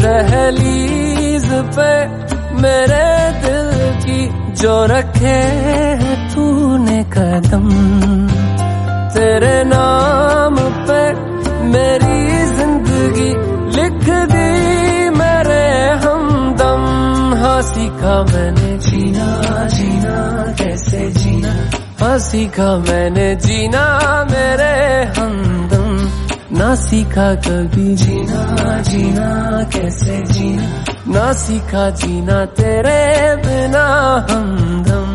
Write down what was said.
दहलीज पे मेरे दिल की जो रखे है तूने कदम, तेरे नाम पे मेरी जिंदगी लिख दी मेरे हमदम। हाँ सीखा मैंने जीना जीना कैसे जीना, हाँ सीखा मैंने जीना मेरे हमदम। ना सीखा कभी जीना जीना कैसे जीना, ना सीखा जीना तेरे बिना हमदम।